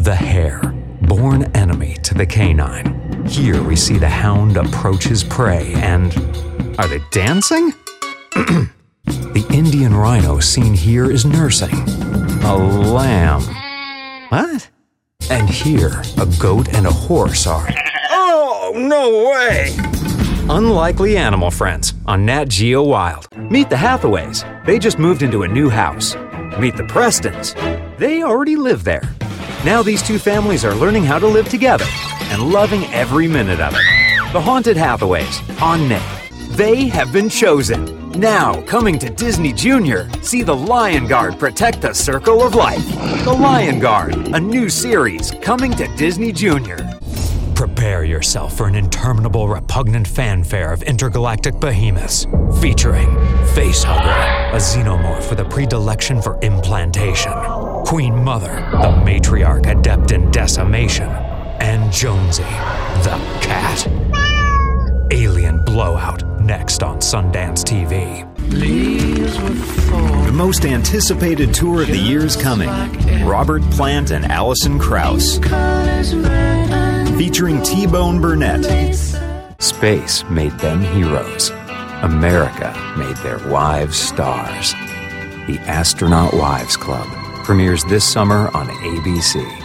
The hare, born enemy to the canine. Here we see the hound approach his prey and... Are they dancing? The Indian rhino seen here is nursing a lamb. What? And here, a goat and a horse are... Oh, no way! Unlikely Animal Friends on Nat Geo Wild. Meet the Hathaways. They just moved into a new house. Meet the Prestons. They already live there. Now these two families are learning how to live together and loving every minute of it. The Haunted Hathaways on Nick. They have been chosen. Now, coming to Disney Junior, see the Lion Guard protect the circle of life. The Lion Guard, a new series coming to Disney Junior. Prepare yourself for an interminable, repugnant fanfare of intergalactic behemoths, featuring Facehugger, a xenomorph with a predilection for implantation, Queen Mother, the matriarch adept in decimation, and Jonesy, the cat. Alien Blowout, next on Sundance TV. The most anticipated tour of the year is coming. Robert Plant and Alison Krauss. Featuring T-Bone Burnett. Space made them heroes. America made their wives stars. The Astronaut Wives Club premieres this summer on ABC.